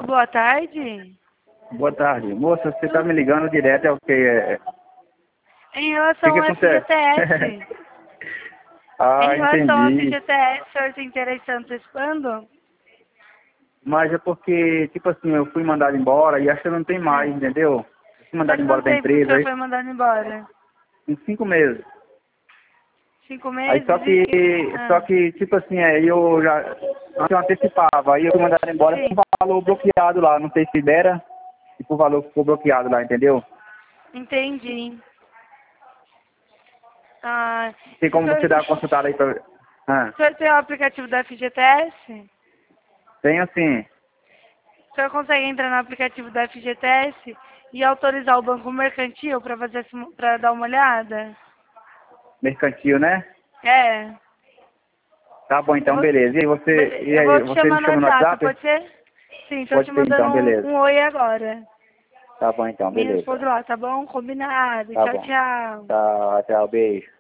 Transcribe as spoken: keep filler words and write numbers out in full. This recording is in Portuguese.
boa tarde. Boa tarde. Moça, você tá me ligando direto, é o que? É... Em relação que ao que F G T S. Ah, Em relação ao entendi. F G T S, o senhor se interessa antecipando? Mas é porque, tipo assim, eu fui mandado embora e acho que não tem mais, É. entendeu? Fui mandado Faz embora quanto da tempo que o empresa senhor aí, foi mandado embora? em cinco meses. Cinco Aí meses só e... que, só Ah, que, tipo assim, aí eu já antes eu antecipava, aí eu fui mandado embora com sim, valor bloqueado lá, não sei se dera, e o valor ficou bloqueado lá, entendeu? entendi. Ah, Tem o como senhor, você dar uma consultada aí pra... Ah, o senhor tem o aplicativo da F G T S? O tem assim, senhor consegue entrar no aplicativo da F G T S e autorizar o banco mercantil para fazer para dar uma olhada? mercantil, né? É. Tá bom, Eu então, vou, beleza. E aí, você, e eu aí, vou te você me chamar no chama no WhatsApp, WhatsApp? pode ser? Sim, tô te Pode ser mandando então, um, beleza. um oi agora. Tá bom então, Me beleza. responde lá, tá bom? Combinado. Tá Tchau, bom. tchau. Tchau, tchau, beijo.